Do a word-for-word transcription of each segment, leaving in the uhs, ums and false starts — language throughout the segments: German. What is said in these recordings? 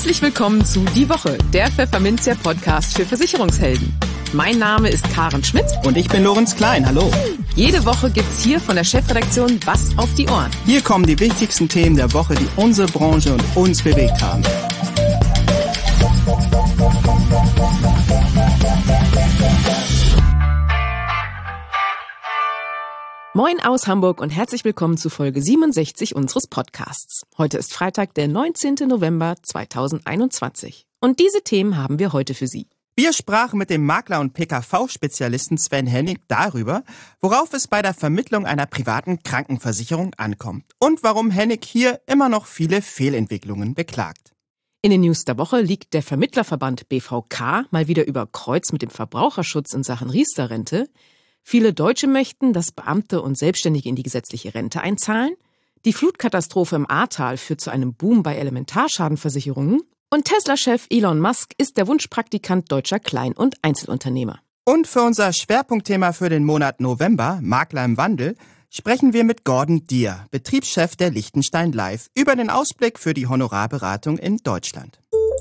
Herzlich willkommen zu Die Woche, der Pfefferminzia-Podcast für Versicherungshelden. Mein Name ist Karen Schmidt. Und ich bin Lorenz Klein, hallo. Jede Woche gibt's hier von der Chefredaktion was auf die Ohren. Hier kommen die wichtigsten Themen der Woche, die unsere Branche und uns bewegt haben. Moin aus Hamburg und herzlich willkommen zu Folge siebenundsechzig unseres Podcasts. Heute ist Freitag, der neunzehnten November zweitausendeinundzwanzig. Und diese Themen haben wir heute für Sie. Wir sprachen mit dem Makler und P K V-Spezialisten Sven Hennig darüber, worauf es bei der Vermittlung einer privaten Krankenversicherung ankommt und warum Hennig hier immer noch viele Fehlentwicklungen beklagt. In den News der Woche liegt der Vermittlerverband B V K mal wieder über Kreuz mit dem Verbraucherschutz in Sachen Riester-Rente. Viele Deutsche möchten, dass Beamte und Selbstständige in die gesetzliche Rente einzahlen. Die Flutkatastrophe im Ahrtal führt zu einem Boom bei Elementarschadenversicherungen. Und Tesla-Chef Elon Musk ist der Wunschpraktikant deutscher Klein- und Einzelunternehmer. Und für unser Schwerpunktthema für den Monat November, Makler im Wandel, sprechen wir mit Gordon Dier, Betriebschef der Liechtenstein Life, über den Ausblick für die Honorarberatung in Deutschland.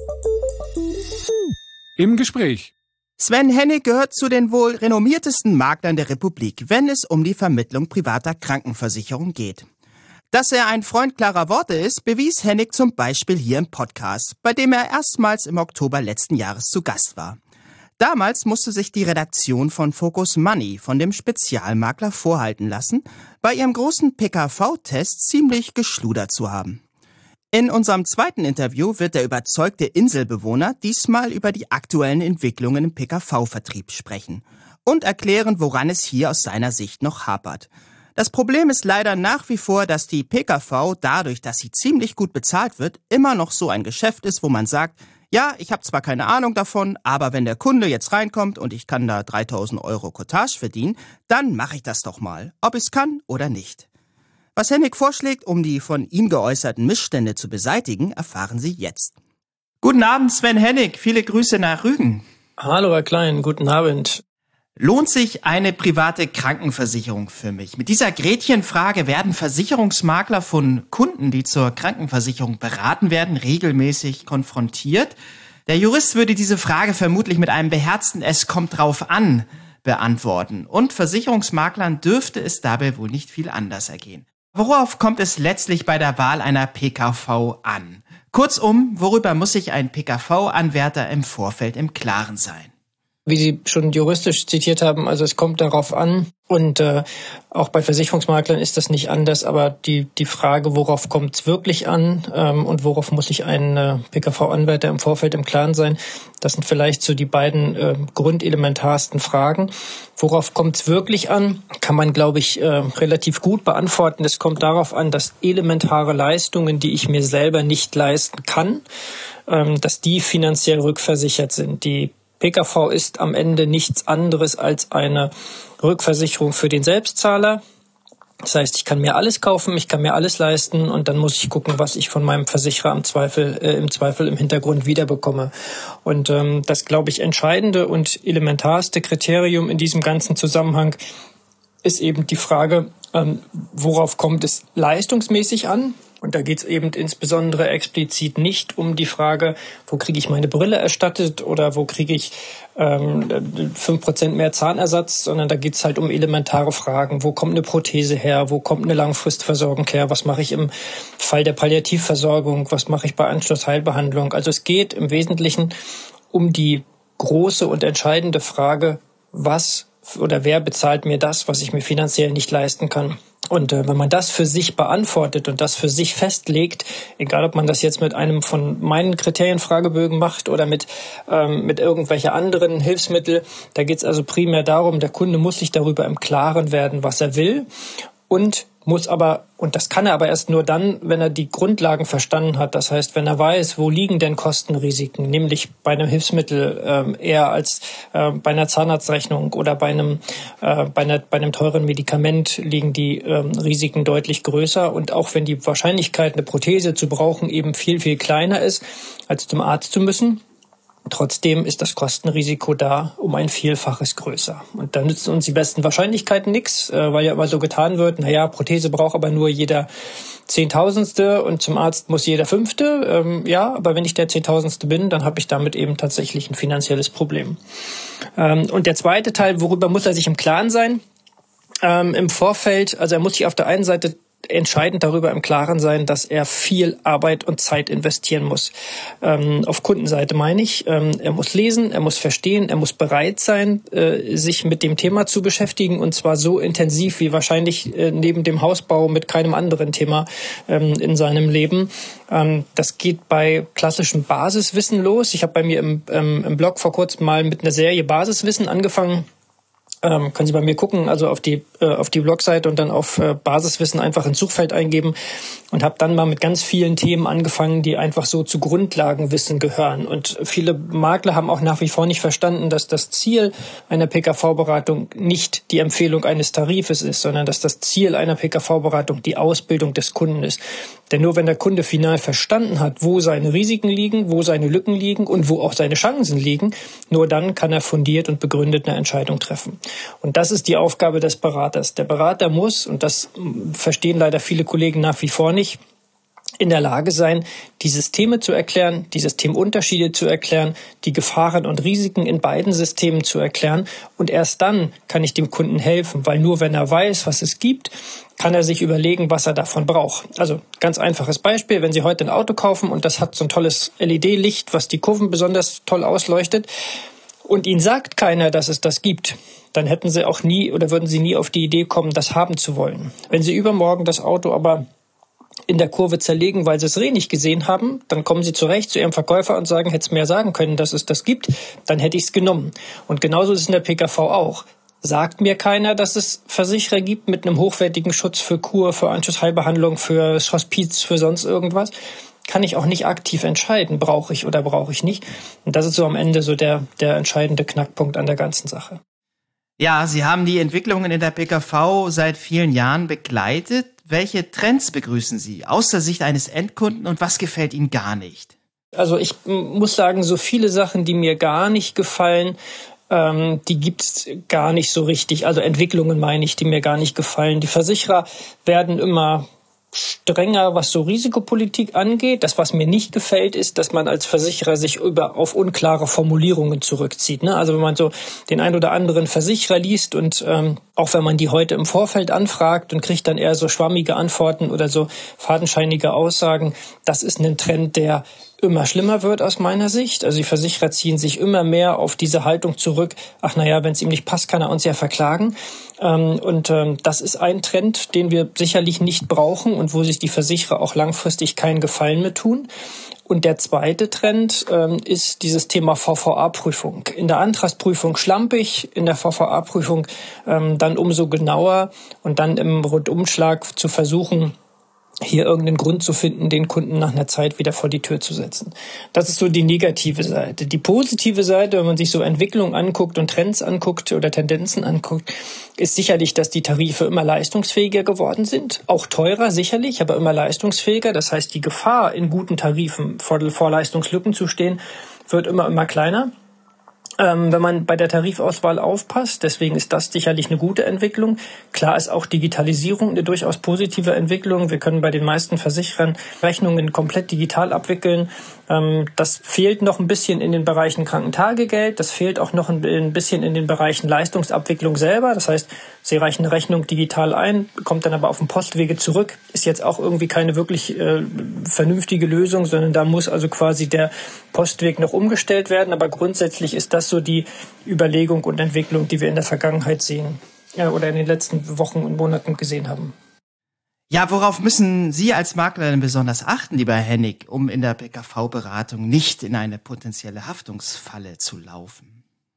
Im Gespräch. Sven Hennig gehört zu den wohl renommiertesten Maklern der Republik, wenn es um die Vermittlung privater Krankenversicherung geht. Dass er ein Freund klarer Worte ist, bewies Hennig zum Beispiel hier im Podcast, bei dem er erstmals im Oktober letzten Jahres zu Gast war. Damals musste sich die Redaktion von Focus Money von dem Spezialmakler vorhalten lassen, bei ihrem großen P K V-Test ziemlich geschludert zu haben. In unserem zweiten Interview wird der überzeugte Inselbewohner diesmal über die aktuellen Entwicklungen im P K V-Vertrieb sprechen und erklären, woran es hier aus seiner Sicht noch hapert. Das Problem ist leider nach wie vor, dass die P K V, dadurch, dass sie ziemlich gut bezahlt wird, immer noch so ein Geschäft ist, wo man sagt, ja, ich habe zwar keine Ahnung davon, aber wenn der Kunde jetzt reinkommt und ich kann da dreitausend Euro Cottage verdienen, dann mache ich das doch mal, ob ich es kann oder nicht. Was Hennig vorschlägt, um die von ihm geäußerten Missstände zu beseitigen, erfahren Sie jetzt. Guten Abend, Sven Hennig. Viele Grüße nach Rügen. Hallo, Herr Klein. Guten Abend. Lohnt sich eine private Krankenversicherung für mich? Mit dieser Gretchenfrage werden Versicherungsmakler von Kunden, die zur Krankenversicherung beraten werden, regelmäßig konfrontiert. Der Jurist würde diese Frage vermutlich mit einem beherzten "Es kommt drauf an" beantworten. Und Versicherungsmaklern dürfte es dabei wohl nicht viel anders ergehen. Worauf kommt es letztlich bei der Wahl einer P K V an? Kurzum, worüber muss sich ein P K V-Anwärter im Vorfeld im Klaren sein? Wie Sie schon juristisch zitiert haben, also es kommt darauf an und äh, auch bei Versicherungsmaklern ist das nicht anders, aber die die Frage, worauf kommt es wirklich an ähm, und worauf muss sich ein äh, P K V-Anwärter im Vorfeld im Klaren sein, das sind vielleicht so die beiden äh, grundelementarsten Fragen. Worauf kommt es wirklich an, kann man, glaube ich, äh, relativ gut beantworten. Es kommt darauf an, dass elementare Leistungen, die ich mir selber nicht leisten kann, ähm, dass die finanziell rückversichert sind. Die P K V ist am Ende nichts anderes als eine Rückversicherung für den Selbstzahler. Das heißt, ich kann mir alles kaufen, ich kann mir alles leisten und dann muss ich gucken, was ich von meinem Versicherer im Zweifel, äh, im Zweifel im Hintergrund wiederbekomme. Und ähm, das, glaube ich, entscheidende und elementarste Kriterium in diesem ganzen Zusammenhang ist eben die Frage, ähm, worauf kommt es leistungsmäßig an? Und da geht es eben insbesondere explizit nicht um die Frage, wo kriege ich meine Brille erstattet oder wo kriege ich ähm, fünf Prozent mehr Zahnersatz, sondern da geht es halt um elementare Fragen. Wo kommt eine Prothese her? Wo kommt eine Langfristversorgung her? Was mache ich im Fall der Palliativversorgung? Was mache ich bei Anschlussheilbehandlung? Also es geht im Wesentlichen um die große und entscheidende Frage, was oder wer bezahlt mir das, was ich mir finanziell nicht leisten kann. Und äh, wenn man das für sich beantwortet und das für sich festlegt, egal ob man das jetzt mit einem von meinen Kriterienfragebögen macht oder mit ähm, mit irgendwelche anderen Hilfsmittel, da geht es also primär darum, der Kunde muss sich darüber im Klaren werden, was er will und muss aber, und das kann er aber erst nur dann, wenn er die Grundlagen verstanden hat. Das heißt, wenn er weiß, wo liegen denn Kostenrisiken, nämlich bei einem Hilfsmittel ähm, eher als äh, bei einer Zahnarztrechnung oder bei einem äh, bei, einer, bei einem teuren Medikament liegen die ähm, Risiken deutlich größer. Und auch wenn die Wahrscheinlichkeit, eine Prothese zu brauchen, eben viel, viel kleiner ist, als zum Arzt zu müssen, Trotzdem ist das Kostenrisiko da um ein Vielfaches größer. Und da nützen uns die besten Wahrscheinlichkeiten nichts, weil ja immer so getan wird, naja, Prothese braucht aber nur jeder Zehntausendste und zum Arzt muss jeder Fünfte. Ähm, ja, aber wenn ich der Zehntausendste bin, dann habe ich damit eben tatsächlich ein finanzielles Problem. Ähm, und der zweite Teil, worüber muss er sich im Klaren sein? Ähm, im Vorfeld, also er muss sich auf der einen Seite entscheidend darüber im Klaren sein, dass er viel Arbeit und Zeit investieren muss. Ähm, auf Kundenseite meine ich, ähm, er muss lesen, er muss verstehen, er muss bereit sein, äh, sich mit dem Thema zu beschäftigen und zwar so intensiv wie wahrscheinlich äh, neben dem Hausbau mit keinem anderen Thema ähm, in seinem Leben. Ähm, das geht bei klassischem Basiswissen los. Ich habe bei mir im, ähm, im Blog vor kurzem mal mit einer Serie Basiswissen angefangen. Ähm, können Sie bei mir gucken, also auf die äh, auf die Blogseite und dann auf äh, Basiswissen einfach ins Suchfeld eingeben und habe dann mal mit ganz vielen Themen angefangen, die einfach so zu Grundlagenwissen gehören. Und viele Makler haben auch nach wie vor nicht verstanden, dass das Ziel einer P K V-Beratung nicht die Empfehlung eines Tarifes ist, sondern dass das Ziel einer P K V-Beratung die Ausbildung des Kunden ist. Denn nur wenn der Kunde final verstanden hat, wo seine Risiken liegen, wo seine Lücken liegen und wo auch seine Chancen liegen, nur dann kann er fundiert und begründet eine Entscheidung treffen. Und das ist die Aufgabe des Beraters. Der Berater muss, und das verstehen leider viele Kollegen nach wie vor nicht, in der Lage sein, die Systeme zu erklären, die Systemunterschiede zu erklären, die Gefahren und Risiken in beiden Systemen zu erklären. Und erst dann kann ich dem Kunden helfen, weil nur wenn er weiß, was es gibt, kann er sich überlegen, was er davon braucht. Also ganz einfaches Beispiel, wenn Sie heute ein Auto kaufen und das hat so ein tolles L E D-Licht, was die Kurven besonders toll ausleuchtet, und Ihnen sagt keiner, dass es das gibt, dann hätten Sie auch nie oder würden Sie nie auf die Idee kommen, das haben zu wollen. Wenn Sie übermorgen das Auto aber in der Kurve zerlegen, weil Sie es Reh nicht gesehen haben, dann kommen Sie zurecht zu Ihrem Verkäufer und sagen, hätte es mir sagen können, dass es das gibt, dann hätte ich es genommen. Und genauso ist es in der P K V auch. Sagt mir keiner, dass es Versicherer gibt mit einem hochwertigen Schutz für Kur, für Anschlussheilbehandlung, für Hospiz, für sonst irgendwas, kann ich auch nicht aktiv entscheiden, brauche ich oder brauche ich nicht. Und das ist so am Ende so der, der entscheidende Knackpunkt an der ganzen Sache. Ja, Sie haben die Entwicklungen in der P K V seit vielen Jahren begleitet. Welche Trends begrüßen Sie aus der Sicht eines Endkunden und was gefällt Ihnen gar nicht? Also ich muss sagen, so viele Sachen, die mir gar nicht gefallen, ähm, die gibt's gar nicht so richtig. Also Entwicklungen meine ich, die mir gar nicht gefallen. Die Versicherer werden immer strenger, was so Risikopolitik angeht. Das, was mir nicht gefällt, ist, dass man als Versicherer sich über auf unklare Formulierungen zurückzieht. Ne? Also wenn man so den ein oder anderen Versicherer liest und ähm, auch wenn man die heute im Vorfeld anfragt und kriegt dann eher so schwammige Antworten oder so fadenscheinige Aussagen, das ist ein Trend, der immer schlimmer wird aus meiner Sicht. Also die Versicherer ziehen sich immer mehr auf diese Haltung zurück. Ach naja, wenn es ihm nicht passt, kann er uns ja verklagen. Ähm, und ähm, das ist ein Trend, den wir sicherlich nicht brauchen und wo sich die Versicherer auch langfristig keinen Gefallen mehr tun. Und der zweite Trend ähm, ist dieses Thema V V A-Prüfung. In der Antragsprüfung schlampig, in der V V A-Prüfung ähm, dann umso genauer und dann im Rundumschlag zu versuchen, hier irgendeinen Grund zu finden, den Kunden nach einer Zeit wieder vor die Tür zu setzen. Das ist so die negative Seite. Die positive Seite, wenn man sich so Entwicklungen anguckt und Trends anguckt oder Tendenzen anguckt, ist sicherlich, dass die Tarife immer leistungsfähiger geworden sind. Auch teurer sicherlich, aber immer leistungsfähiger. Das heißt, die Gefahr, in guten Tarifen vor, vor Leistungslücken zu stehen, wird immer, immer kleiner. Ähm, wenn man bei der Tarifauswahl aufpasst. Deswegen ist das sicherlich eine gute Entwicklung. Klar ist auch Digitalisierung eine durchaus positive Entwicklung. Wir können bei den meisten Versicherern Rechnungen komplett digital abwickeln. Ähm, das fehlt noch ein bisschen in den Bereichen Krankentagegeld. Das fehlt auch noch ein, ein bisschen in den Bereichen Leistungsabwicklung selber. Das heißt, Sie reichen eine Rechnung digital ein, kommt dann aber auf dem Postwege zurück. Ist jetzt auch irgendwie keine wirklich äh, vernünftige Lösung, sondern da muss also quasi der Postweg noch umgestellt werden. Aber grundsätzlich ist das so die Überlegung und Entwicklung, die wir in der Vergangenheit sehen ja, oder in den letzten Wochen und Monaten gesehen haben. Ja, worauf müssen Sie als Makler denn besonders achten, lieber Hennig, um in der P K V-Beratung nicht in eine potenzielle Haftungsfalle zu laufen?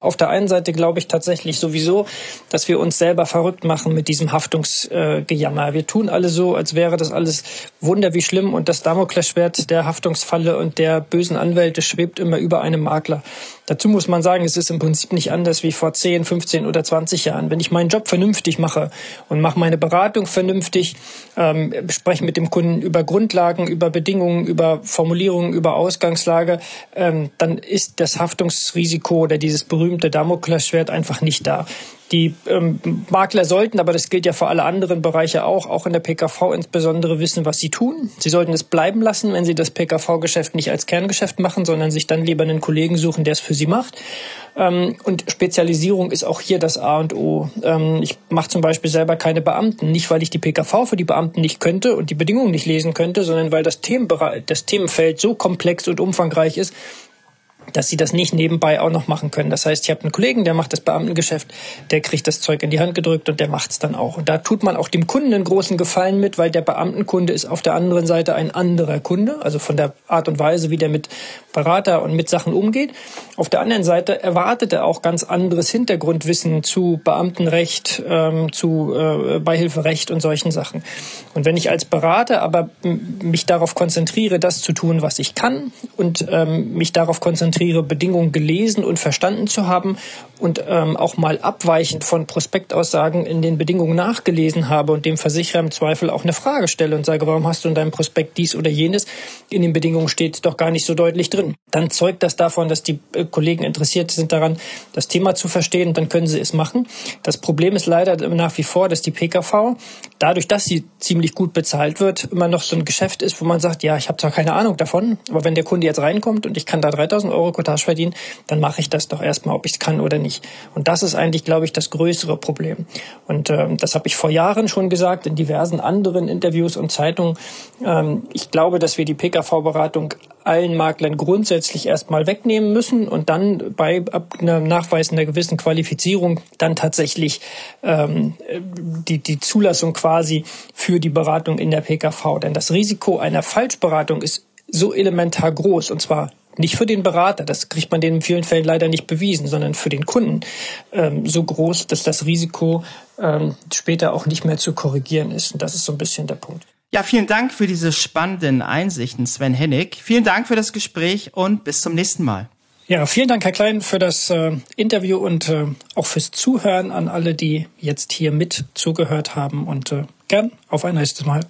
Auf der einen Seite glaube ich tatsächlich sowieso, dass wir uns selber verrückt machen mit diesem Haftungsgejammer. Wir tun alle so, als wäre das alles Wunder wie schlimm und das Damoklesschwert der Haftungsfalle und der bösen Anwälte schwebt immer über einem Makler. Dazu muss man sagen, es ist im Prinzip nicht anders wie vor zehn, fünfzehn oder zwanzig Jahren. Wenn ich meinen Job vernünftig mache und mache meine Beratung vernünftig, ähm, spreche mit dem Kunden über Grundlagen, über Bedingungen, über Formulierungen, über Ausgangslage, ähm, dann ist das Haftungsrisiko oder dieses berühmte der Damoklesschwert einfach nicht da. Die ähm, Makler sollten, aber das gilt ja für alle anderen Bereiche auch, auch in der P K V insbesondere wissen, was sie tun. Sie sollten es bleiben lassen, wenn sie das P K V-Geschäft nicht als Kerngeschäft machen, sondern sich dann lieber einen Kollegen suchen, der es für sie macht. Ähm, und Spezialisierung ist auch hier das A und O. Ähm, ich mache zum Beispiel selber keine Beamten, nicht weil ich die P K V für die Beamten nicht könnte und die Bedingungen nicht lesen könnte, sondern weil das Themenbereich, das Themenfeld so komplex und umfangreich ist, dass sie das nicht nebenbei auch noch machen können. Das heißt, ich habe einen Kollegen, der macht das Beamtengeschäft, der kriegt das Zeug in die Hand gedrückt und der macht's dann auch. Und da tut man auch dem Kunden einen großen Gefallen mit, weil der Beamtenkunde ist auf der anderen Seite ein anderer Kunde, also von der Art und Weise, wie der mit Berater und mit Sachen umgeht. Auf der anderen Seite erwartet er auch ganz anderes Hintergrundwissen zu Beamtenrecht, ähm, zu äh, Beihilferecht und solchen Sachen. Und wenn ich als Berater aber m- mich darauf konzentriere, das zu tun, was ich kann und ähm, mich darauf konzentriere, Bedingungen gelesen und verstanden zu haben und ähm, auch mal abweichend von Prospektaussagen in den Bedingungen nachgelesen habe und dem Versicherer im Zweifel auch eine Frage stelle und sage, warum hast du in deinem Prospekt dies oder jenes? In den Bedingungen steht es doch gar nicht so deutlich drin. Dann zeugt das davon, dass die äh, Kollegen interessiert sind daran, das Thema zu verstehen und dann können sie es machen. Das Problem ist leider nach wie vor, dass die P K V, dadurch, dass sie ziemlich gut bezahlt wird, immer noch so ein Geschäft ist, wo man sagt, ja, ich habe zwar keine Ahnung davon, aber wenn der Kunde jetzt reinkommt und ich kann da dreitausend Euro Cottage verdienen, dann mache ich das doch erstmal, ob ich es kann oder nicht. Und das ist eigentlich, glaube ich, das größere Problem. Und ähm, das habe ich vor Jahren schon gesagt, in diversen anderen Interviews und Zeitungen. Ähm, ich glaube, dass wir die P K V-Beratung allen Maklern grundsätzlich erstmal wegnehmen müssen und dann bei einem Nachweis einer gewissen Qualifizierung dann tatsächlich ähm, die, die Zulassung quasi für die Beratung in der P K V. Denn das Risiko einer Falschberatung ist so elementar groß, und zwar nicht für den Berater, das kriegt man denen in vielen Fällen leider nicht bewiesen, sondern für den Kunden ähm, so groß, dass das Risiko ähm, später auch nicht mehr zu korrigieren ist. Und das ist so ein bisschen der Punkt. Ja, vielen Dank für diese spannenden Einsichten, Sven Hennig. Vielen Dank für das Gespräch und bis zum nächsten Mal. Ja, vielen Dank, Herr Klein, für das äh, Interview und äh, auch fürs Zuhören an alle, die jetzt hier mit zugehört haben. Und äh, gern auf ein nächstes Mal.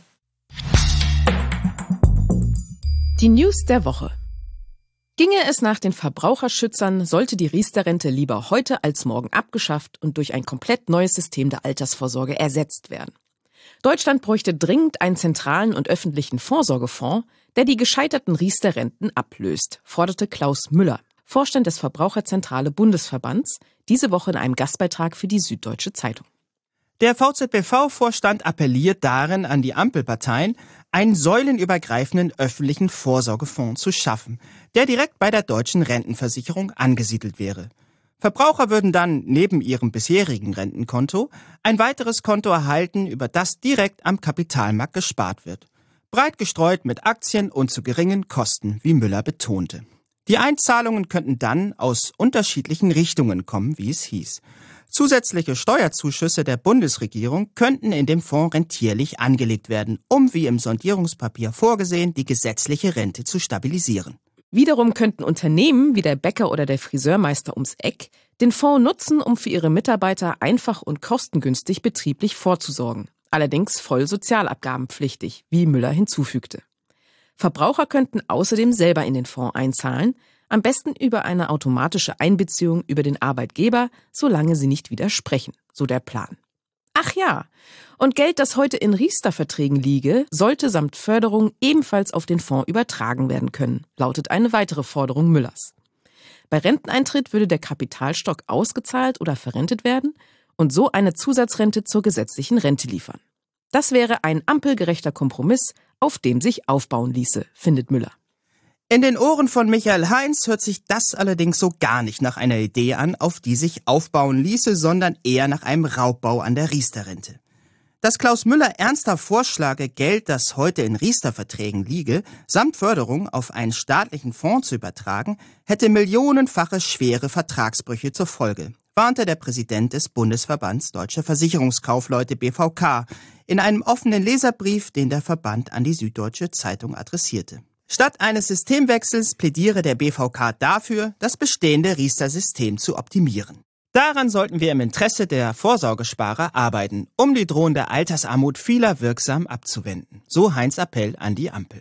Die News der Woche. Ginge es nach den Verbraucherschützern, sollte die Riester-Rente lieber heute als morgen abgeschafft und durch ein komplett neues System der Altersvorsorge ersetzt werden. Deutschland bräuchte dringend einen zentralen und öffentlichen Vorsorgefonds, der die gescheiterten Riester-Renten ablöst, forderte Klaus Müller, Vorstand des Verbraucherzentrale Bundesverbands, diese Woche in einem Gastbeitrag für die Süddeutsche Zeitung. Der V Z B V-Vorstand appelliert darin an die Ampelparteien, einen säulenübergreifenden öffentlichen Vorsorgefonds zu schaffen, der direkt bei der deutschen Rentenversicherung angesiedelt wäre. Verbraucher würden dann neben ihrem bisherigen Rentenkonto ein weiteres Konto erhalten, über das direkt am Kapitalmarkt gespart wird. Breit gestreut mit Aktien und zu geringen Kosten, wie Müller betonte. Die Einzahlungen könnten dann aus unterschiedlichen Richtungen kommen, wie es hieß. Zusätzliche Steuerzuschüsse der Bundesregierung könnten in dem Fonds rentierlich angelegt werden, um, wie im Sondierungspapier vorgesehen, die gesetzliche Rente zu stabilisieren. Wiederum könnten Unternehmen wie der Bäcker oder der Friseurmeister ums Eck den Fonds nutzen, um für ihre Mitarbeiter einfach und kostengünstig betrieblich vorzusorgen. Allerdings voll sozialabgabenpflichtig, wie Müller hinzufügte. Verbraucher könnten außerdem selber in den Fonds einzahlen, am besten über eine automatische Einbeziehung über den Arbeitgeber, solange sie nicht widersprechen, so der Plan. Ach ja, und Geld, das heute in Riester-Verträgen liege, sollte samt Förderung ebenfalls auf den Fonds übertragen werden können, lautet eine weitere Forderung Müllers. Bei Renteneintritt würde der Kapitalstock ausgezahlt oder verrentet werden und so eine Zusatzrente zur gesetzlichen Rente liefern. Das wäre ein ampelgerechter Kompromiss, auf dem sich aufbauen ließe, findet Müller. In den Ohren von Michael Heinz hört sich das allerdings so gar nicht nach einer Idee an, auf die sich aufbauen ließe, sondern eher nach einem Raubbau an der Riester-Rente. Dass Klaus Müller ernster vorschlage, Geld, das heute in Riester-Verträgen liege, samt Förderung auf einen staatlichen Fonds zu übertragen, hätte millionenfache schwere Vertragsbrüche zur Folge, warnte der Präsident des Bundesverbands Deutscher Versicherungskaufleute B V K in einem offenen Leserbrief, den der Verband an die Süddeutsche Zeitung adressierte. Statt eines Systemwechsels plädiere der B V K dafür, das bestehende Riester-System zu optimieren. Daran sollten wir im Interesse der Vorsorgesparer arbeiten, um die drohende Altersarmut vieler wirksam abzuwenden. So Heinz Appell an die Ampel.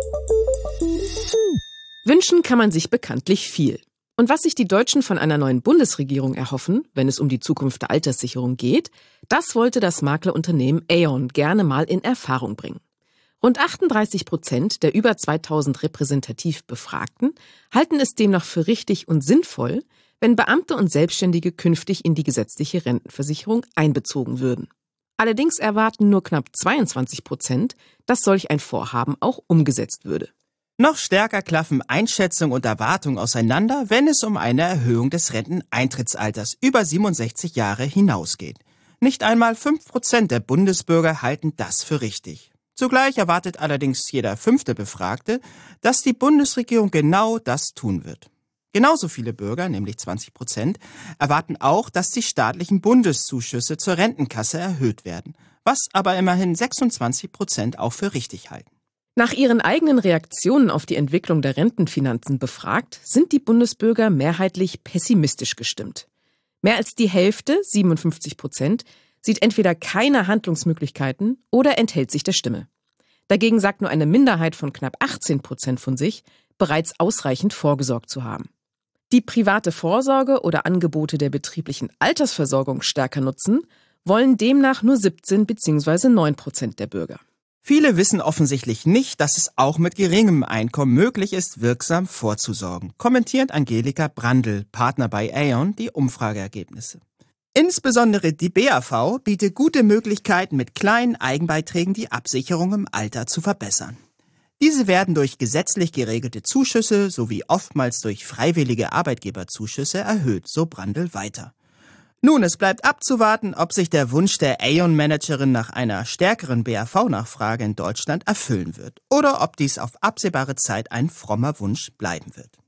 Wünschen kann man sich bekanntlich viel. Und was sich die Deutschen von einer neuen Bundesregierung erhoffen, wenn es um die Zukunft der Alterssicherung geht, das wollte das Maklerunternehmen Aon gerne mal in Erfahrung bringen. Rund achtunddreißig Prozent der über zweitausend repräsentativ Befragten halten es demnach für richtig und sinnvoll, wenn Beamte und Selbstständige künftig in die gesetzliche Rentenversicherung einbezogen würden. Allerdings erwarten nur knapp zweiundzwanzig Prozent, dass solch ein Vorhaben auch umgesetzt würde. Noch stärker klaffen Einschätzung und Erwartung auseinander, wenn es um eine Erhöhung des Renteneintrittsalters über siebenundsechzig Jahre hinausgeht. Nicht einmal fünf Prozent der Bundesbürger halten das für richtig. Zugleich erwartet allerdings jeder fünfte Befragte, dass die Bundesregierung genau das tun wird. Genauso viele Bürger, nämlich zwanzig Prozent, erwarten auch, dass die staatlichen Bundeszuschüsse zur Rentenkasse erhöht werden, was aber immerhin sechsundzwanzig Prozent auch für richtig halten. Nach ihren eigenen Reaktionen auf die Entwicklung der Rentenfinanzen befragt, sind die Bundesbürger mehrheitlich pessimistisch gestimmt. Mehr als die Hälfte, siebenundfünfzig Prozent, sieht entweder keine Handlungsmöglichkeiten oder enthält sich der Stimme. Dagegen sagt nur eine Minderheit von knapp achtzehn Prozent von sich, bereits ausreichend vorgesorgt zu haben. Die private Vorsorge oder Angebote der betrieblichen Altersversorgung stärker nutzen, wollen demnach nur siebzehn bzw. neun Prozent der Bürger. Viele wissen offensichtlich nicht, dass es auch mit geringem Einkommen möglich ist, wirksam vorzusorgen, kommentiert Angelika Brandl, Partner bei Aon, die Umfrageergebnisse. Insbesondere die B A V bietet gute Möglichkeiten, mit kleinen Eigenbeiträgen die Absicherung im Alter zu verbessern. Diese werden durch gesetzlich geregelte Zuschüsse sowie oftmals durch freiwillige Arbeitgeberzuschüsse erhöht, so Brandl weiter. Nun, es bleibt abzuwarten, ob sich der Wunsch der Aon-Managerin nach einer stärkeren B A V-Nachfrage in Deutschland erfüllen wird oder ob dies auf absehbare Zeit ein frommer Wunsch bleiben wird.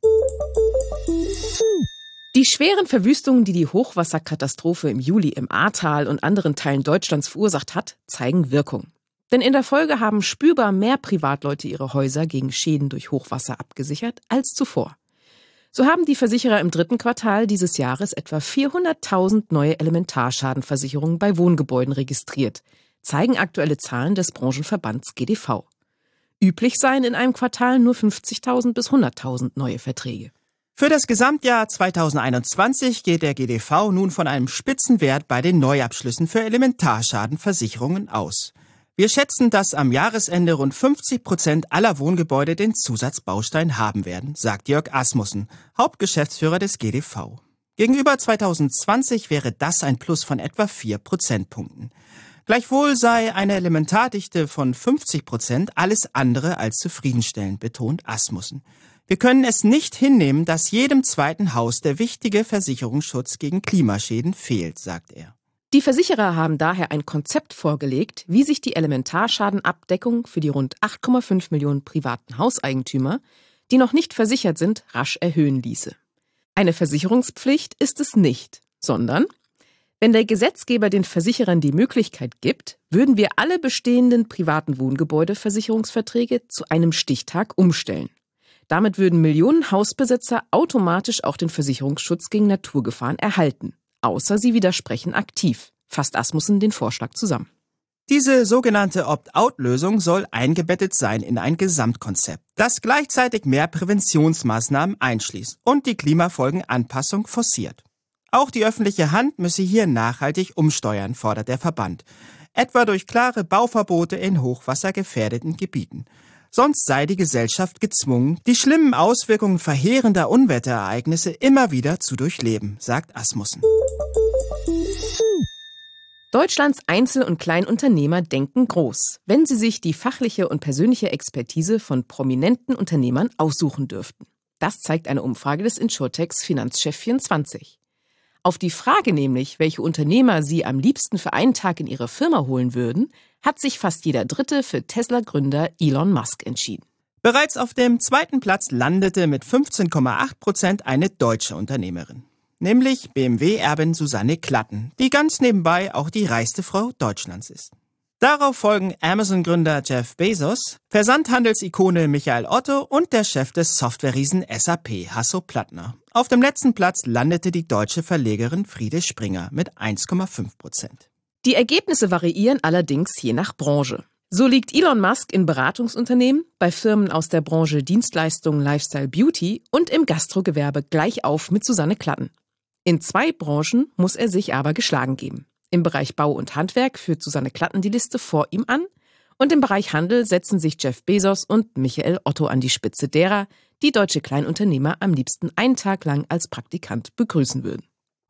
Die schweren Verwüstungen, die die Hochwasserkatastrophe im Juli im Ahrtal und anderen Teilen Deutschlands verursacht hat, zeigen Wirkung. Denn in der Folge haben spürbar mehr Privatleute ihre Häuser gegen Schäden durch Hochwasser abgesichert als zuvor. So haben die Versicherer im dritten Quartal dieses Jahres etwa vierhunderttausend neue Elementarschadenversicherungen bei Wohngebäuden registriert, zeigen aktuelle Zahlen des Branchenverbands G D V. Üblich seien in einem Quartal nur fünfzigtausend bis hunderttausend neue Verträge. Für das Gesamtjahr zweitausendeinundzwanzig geht der G D V nun von einem Spitzenwert bei den Neuabschlüssen für Elementarschadenversicherungen aus. Wir schätzen, dass am Jahresende rund fünfzig Prozent aller Wohngebäude den Zusatzbaustein haben werden, sagt Jörg Asmussen, Hauptgeschäftsführer des G D V. Gegenüber zweitausendzwanzig wäre das ein Plus von etwa vier Prozentpunkten. Gleichwohl sei eine Elementardichte von fünfzig Prozent alles andere als zufriedenstellend, betont Asmussen. Wir können es nicht hinnehmen, dass jedem zweiten Haus der wichtige Versicherungsschutz gegen Klimaschäden fehlt, sagt er. Die Versicherer haben daher ein Konzept vorgelegt, wie sich die Elementarschadenabdeckung für die rund acht Komma fünf Millionen privaten Hauseigentümer, die noch nicht versichert sind, rasch erhöhen ließe. Eine Versicherungspflicht ist es nicht, sondern wenn der Gesetzgeber den Versicherern die Möglichkeit gibt, würden wir alle bestehenden privaten Wohngebäudeversicherungsverträge zu einem Stichtag umstellen. Damit würden Millionen Hausbesitzer automatisch auch den Versicherungsschutz gegen Naturgefahren erhalten. Außer sie widersprechen aktiv, fasst Asmussen den Vorschlag zusammen. Diese sogenannte Opt-out-Lösung soll eingebettet sein in ein Gesamtkonzept, das gleichzeitig mehr Präventionsmaßnahmen einschließt und die Klimafolgenanpassung forciert. Auch die öffentliche Hand müsse hier nachhaltig umsteuern, fordert der Verband, etwa durch klare Bauverbote in hochwassergefährdeten Gebieten. Sonst sei die Gesellschaft gezwungen, die schlimmen Auswirkungen verheerender Unwetterereignisse immer wieder zu durchleben, sagt Asmussen. Deutschlands Einzel- und Kleinunternehmer denken groß, wenn sie sich die fachliche und persönliche Expertise von prominenten Unternehmern aussuchen dürften. Das zeigt eine Umfrage des Insurtechs Finanzchef vierundzwanzig. Auf die Frage nämlich, welche Unternehmer Sie am liebsten für einen Tag in Ihre Firma holen würden, hat sich fast jeder Dritte für Tesla-Gründer Elon Musk entschieden. Bereits auf dem zweiten Platz landete mit fünfzehn Komma acht Prozent eine deutsche Unternehmerin, nämlich B M W-Erbin Susanne Klatten, die ganz nebenbei auch die reichste Frau Deutschlands ist. Darauf folgen Amazon-Gründer Jeff Bezos, Versandhandelsikone Michael Otto und der Chef des Softwareriesen S A P, Hasso Plattner. Auf dem letzten Platz landete die deutsche Verlegerin Friede Springer mit eins Komma fünf Prozent. Die Ergebnisse variieren allerdings je nach Branche. So liegt Elon Musk in Beratungsunternehmen, bei Firmen aus der Branche Dienstleistungen, Lifestyle, Beauty und im Gastrogewerbe gleich auf mit Susanne Klatten. In zwei Branchen muss er sich aber geschlagen geben. Im Bereich Bau und Handwerk führt Susanne Klatten die Liste vor ihm an und im Bereich Handel setzen sich Jeff Bezos und Michael Otto an die Spitze derer, die deutsche Kleinunternehmer am liebsten einen Tag lang als Praktikant begrüßen würden.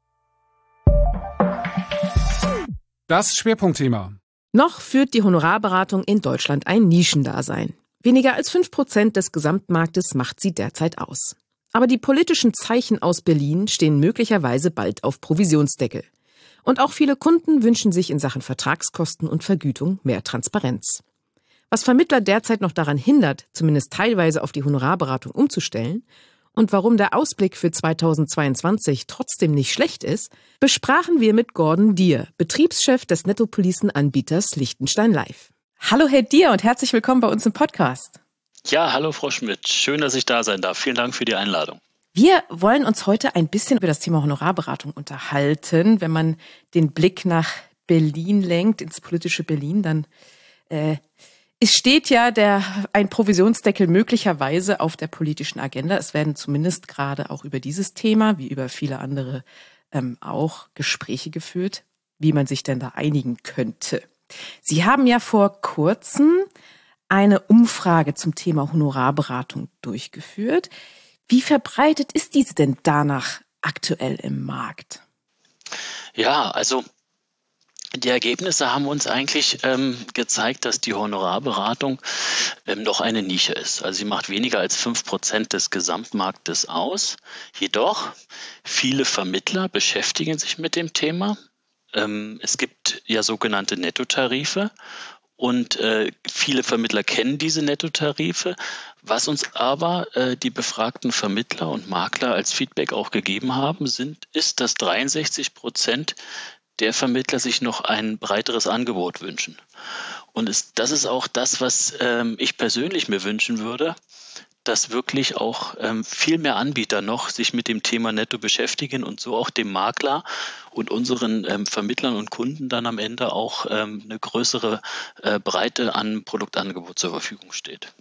Das Schwerpunktthema. Noch führt die Honorarberatung in Deutschland ein Nischendasein. Weniger als fünf Prozent des Gesamtmarktes macht sie derzeit aus. Aber die politischen Zeichen aus Berlin stehen möglicherweise bald auf Provisionsdeckel. Und auch viele Kunden wünschen sich in Sachen Vertragskosten und Vergütung mehr Transparenz. Was Vermittler derzeit noch daran hindert, zumindest teilweise auf die Honorarberatung umzustellen und warum der Ausblick für zweitausendzweiundzwanzig trotzdem nicht schlecht ist, besprachen wir mit Gordon Dier, Betriebschef des Nettopolicen-Anbieters Liechtenstein Live. Hallo Herr Dier und herzlich willkommen bei uns im Podcast. Ja, hallo Frau Schmidt, schön, dass ich da sein darf. Vielen Dank für die Einladung. Wir wollen uns heute ein bisschen über das Thema Honorarberatung unterhalten. Wenn man den Blick nach Berlin lenkt, ins politische Berlin, dann äh, es steht ja der, ein Provisionsdeckel möglicherweise auf der politischen Agenda. Es werden zumindest gerade auch über dieses Thema, wie über viele andere ähm, auch, Gespräche geführt, wie man sich denn da einigen könnte. Sie haben ja vor kurzem eine Umfrage zum Thema Honorarberatung durchgeführt. Wie verbreitet ist diese denn danach aktuell im Markt? Ja, also die Ergebnisse haben uns eigentlich ähm, gezeigt, dass die Honorarberatung ähm, doch eine Nische ist. Also sie macht weniger als fünf Prozent des Gesamtmarktes aus. Jedoch, viele Vermittler beschäftigen sich mit dem Thema. Ähm, es gibt ja sogenannte Nettotarife. Und äh, viele Vermittler kennen diese Nettotarife, was uns aber äh, die befragten Vermittler und Makler als Feedback auch gegeben haben, sind, ist, dass dreiundsechzig Prozent der Vermittler sich noch ein breiteres Angebot wünschen. Und es, das ist auch das, was ähm, ich persönlich mir wünschen würde, dass wirklich auch ähm, viel mehr Anbieter noch sich mit dem Thema Netto beschäftigen und so auch dem Makler und unseren ähm, Vermittlern und Kunden dann am Ende auch ähm, eine größere äh, Breite an Produktangebot zur Verfügung steht.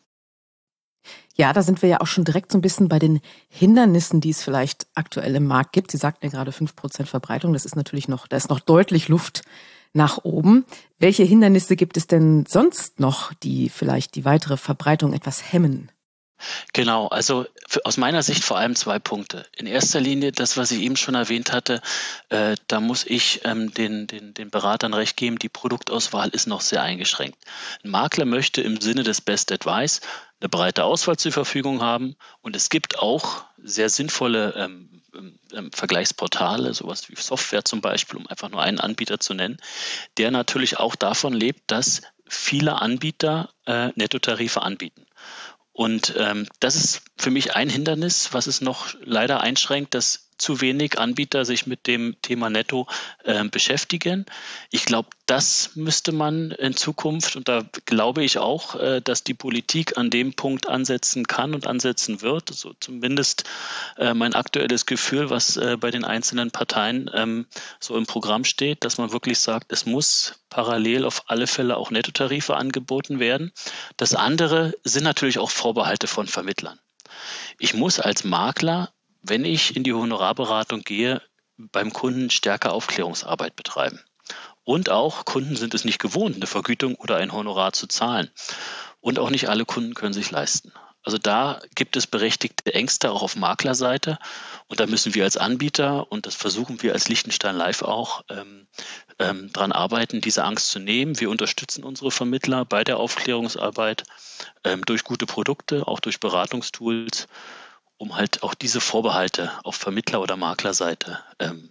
Ja, da sind wir ja auch schon direkt so ein bisschen bei den Hindernissen, die es vielleicht aktuell im Markt gibt. Sie sagten ja gerade fünf Prozent Verbreitung, das ist natürlich noch, da ist noch deutlich Luft nach oben. Welche Hindernisse gibt es denn sonst noch, die vielleicht die weitere Verbreitung etwas hemmen? Genau, also für, aus meiner Sicht vor allem zwei Punkte. In erster Linie das, was ich eben schon erwähnt hatte, äh, da muss ich ähm, den, den, den Beratern recht geben, die Produktauswahl ist noch sehr eingeschränkt. Ein Makler möchte im Sinne des Best Advice eine breite Auswahl zur Verfügung haben und es gibt auch sehr sinnvolle ähm, ähm, Vergleichsportale, sowas wie Software zum Beispiel, um einfach nur einen Anbieter zu nennen, der natürlich auch davon lebt, dass viele Anbieter äh, Nettotarife anbieten. Und ähm, das ist für mich ein Hindernis, was es noch leider einschränkt, dass zu wenig Anbieter sich mit dem Thema Netto äh, beschäftigen. Ich glaube, das müsste man in Zukunft, und da glaube ich auch, äh, dass die Politik an dem Punkt ansetzen kann und ansetzen wird. So zumindest äh, mein aktuelles Gefühl, was äh, bei den einzelnen Parteien ähm, so im Programm steht, dass man wirklich sagt, es muss parallel auf alle Fälle auch Nettotarife angeboten werden. Das andere sind natürlich auch Vorbehalte von Vermittlern. Ich muss als Makler, wenn ich in die Honorarberatung gehe, beim Kunden stärker Aufklärungsarbeit betreiben. Und auch Kunden sind es nicht gewohnt, eine Vergütung oder ein Honorar zu zahlen. Und auch nicht alle Kunden können sich leisten. Also da gibt es berechtigte Ängste auch auf Maklerseite. Und da müssen wir als Anbieter, und das versuchen wir als Liechtenstein Live auch, ähm, ähm, dran arbeiten, diese Angst zu nehmen. Wir unterstützen unsere Vermittler bei der Aufklärungsarbeit ähm, durch gute Produkte, auch durch Beratungstools, um halt auch diese Vorbehalte auf Vermittler- oder Maklerseite ähm,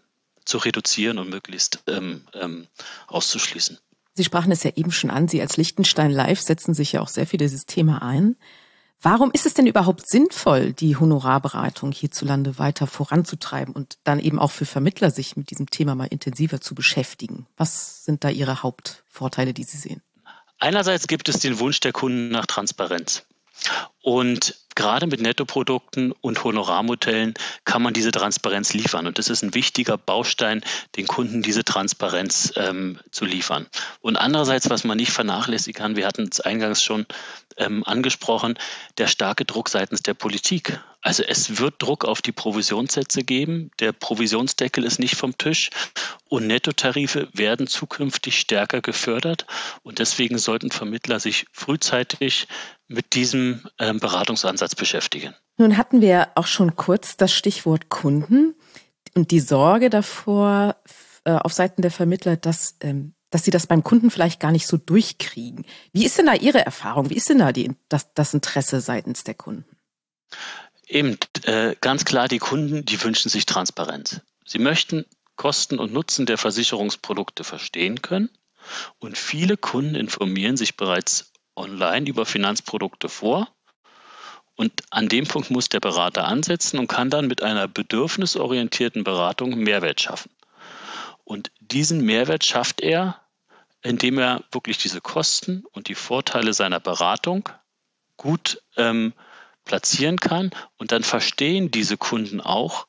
zu reduzieren und möglichst ähm, ähm, auszuschließen. Sie sprachen es ja eben schon an, Sie als Liechtenstein Live setzen sich ja auch sehr für dieses Thema ein. Warum ist es denn überhaupt sinnvoll, die Honorarberatung hierzulande weiter voranzutreiben und dann eben auch für Vermittler sich mit diesem Thema mal intensiver zu beschäftigen? Was sind da Ihre Hauptvorteile, die Sie sehen? Einerseits gibt es den Wunsch der Kunden nach Transparenz. Und gerade mit Nettoprodukten und Honorarmodellen kann man diese Transparenz liefern. Und das ist ein wichtiger Baustein, den Kunden diese Transparenz ähm, zu liefern. Und andererseits, was man nicht vernachlässigen kann, wir hatten es eingangs schon ähm, angesprochen, der starke Druck seitens der Politik. Also es wird Druck auf die Provisionssätze geben. Der Provisionsdeckel ist nicht vom Tisch. Und Nettotarife werden zukünftig stärker gefördert. Und deswegen sollten Vermittler sich frühzeitig mit diesem ähm, Beratungsansatz beschäftigen. Nun hatten wir auch schon kurz das Stichwort Kunden und die Sorge davor äh, auf Seiten der Vermittler, dass, ähm, dass sie das beim Kunden vielleicht gar nicht so durchkriegen. Wie ist denn da Ihre Erfahrung? Wie ist denn da die, das, das Interesse seitens der Kunden? Eben, äh, ganz klar, die Kunden, die wünschen sich Transparenz. Sie möchten Kosten und Nutzen der Versicherungsprodukte verstehen können und viele Kunden informieren sich bereits online über Finanzprodukte vor. Und an dem Punkt muss der Berater ansetzen und kann dann mit einer bedürfnisorientierten Beratung Mehrwert schaffen. Und diesen Mehrwert schafft er, indem er wirklich diese Kosten und die Vorteile seiner Beratung gut ähm, platzieren kann. Und dann verstehen diese Kunden auch,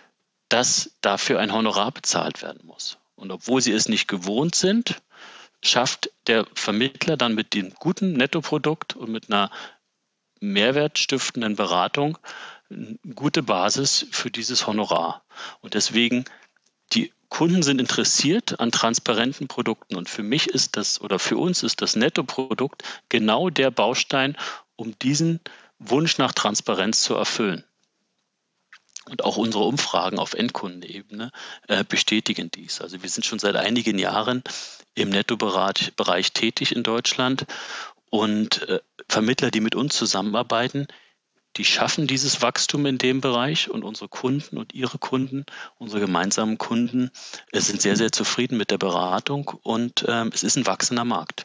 dass dafür ein Honorar bezahlt werden muss. Und obwohl sie es nicht gewohnt sind, schafft der Vermittler dann mit dem guten Nettoprodukt und mit einer mehrwertstiftenden Beratung eine gute Basis für dieses Honorar. Und deswegen, die Kunden sind interessiert an transparenten Produkten. Und für mich ist das, oder für uns ist das Nettoprodukt genau der Baustein, um diesen Wunsch nach Transparenz zu erfüllen. Und auch unsere Umfragen auf Endkundenebene äh, bestätigen dies. Also wir sind schon seit einigen Jahren im Nettobereich tätig in Deutschland und äh, Vermittler, die mit uns zusammenarbeiten, die schaffen dieses Wachstum in dem Bereich und unsere Kunden und ihre Kunden, unsere gemeinsamen Kunden, äh, sind sehr, sehr zufrieden mit der Beratung und äh, es ist ein wachsender Markt.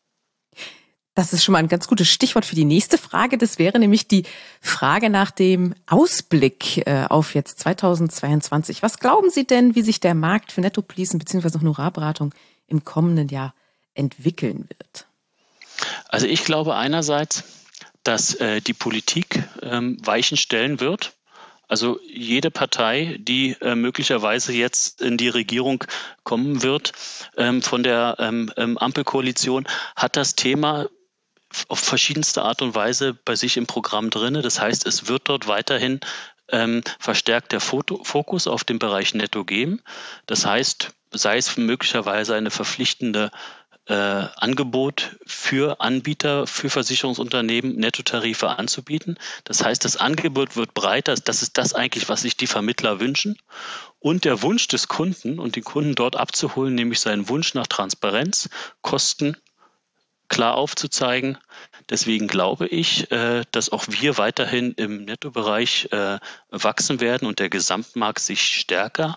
Das ist schon mal ein ganz gutes Stichwort für die nächste Frage. Das wäre nämlich die Frage nach dem Ausblick auf jetzt zweitausendzweiundzwanzig. Was glauben Sie denn, wie sich der Markt für Nettopolicen bzw. Honorarberatung im kommenden Jahr entwickeln wird? Also ich glaube einerseits, dass äh, die Politik ähm, Weichen stellen wird. Also jede Partei, die äh, möglicherweise jetzt in die Regierung kommen wird ähm, von der ähm, Ampelkoalition, hat das Thema auf verschiedenste Art und Weise bei sich im Programm drin. Das heißt, es wird dort weiterhin ähm, verstärkt der Foto- Fokus auf den Bereich Netto geben. Das heißt, sei es möglicherweise eine verpflichtende äh, Angebot für Anbieter, für Versicherungsunternehmen, Nettotarife anzubieten. Das heißt, das Angebot wird breiter. Das ist das eigentlich, was sich die Vermittler wünschen. Und der Wunsch des Kunden und den Kunden dort abzuholen, nämlich seinen Wunsch nach Transparenz, Kosten klar aufzuzeigen. Deswegen glaube ich, dass auch wir weiterhin im Nettobereich wachsen werden und der Gesamtmarkt sich stärker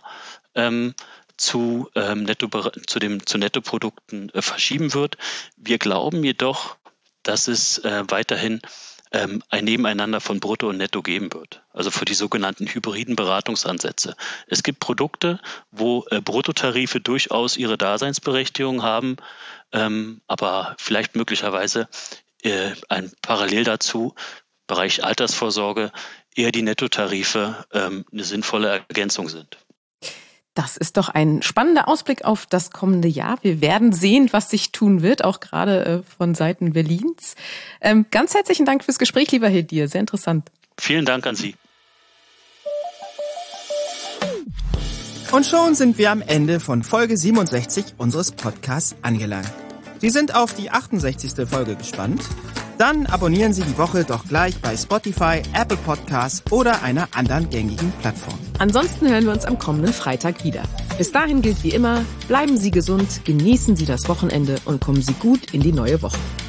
zu, Netto, zu, dem, zu Nettoprodukten verschieben wird. Wir glauben jedoch, dass es weiterhin ein Nebeneinander von Brutto und Netto geben wird. Also für die sogenannten hybriden Beratungsansätze. Es gibt Produkte, wo äh, Bruttotarife durchaus ihre Daseinsberechtigung haben, ähm, aber vielleicht möglicherweise äh, ein parallel dazu, Bereich Altersvorsorge, eher die Nettotarife ähm, eine sinnvolle Ergänzung sind. Das ist doch ein spannender Ausblick auf das kommende Jahr. Wir werden sehen, was sich tun wird, auch gerade äh, von Seiten Berlins. Ähm, ganz herzlichen Dank fürs Gespräch, lieber Hedir. Sehr interessant. Vielen Dank an Sie. Und schon sind wir am Ende von Folge siebenundsechzig unseres Podcasts angelangt. Sie sind auf die achtundsechzigste Folge gespannt? Dann abonnieren Sie die Woche doch gleich bei Spotify, Apple Podcasts oder einer anderen gängigen Plattform. Ansonsten hören wir uns am kommenden Freitag wieder. Bis dahin gilt wie immer, bleiben Sie gesund, genießen Sie das Wochenende und kommen Sie gut in die neue Woche.